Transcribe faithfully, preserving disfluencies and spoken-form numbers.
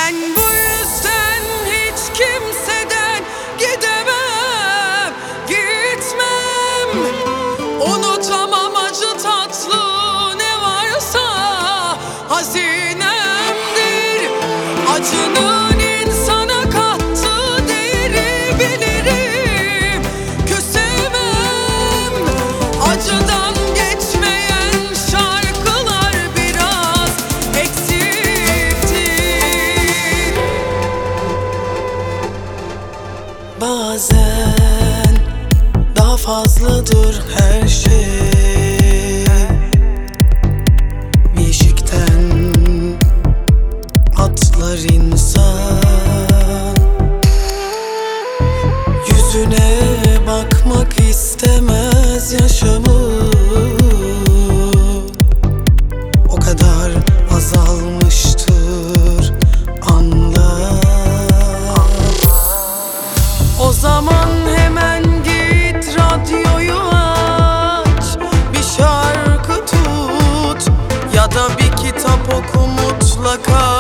Ben bu yüzden hiç kimseden gidemem, gitmem. Unutamam acı tatlı ne varsa hazinemdir. Acının insana kattığı değeri bilirim, küsemem. Acıdan geçmeyen şarkılar biraz eksiktir. Bazen daha fazladır her şey. Beşikten atlar insan, yüzüne bakmak istemez yaşamı. O kadar azalmıştır anlar. O zaman hemen git radyoyu aç, bir şarkı tut ya da bir kitap oku mutlaka.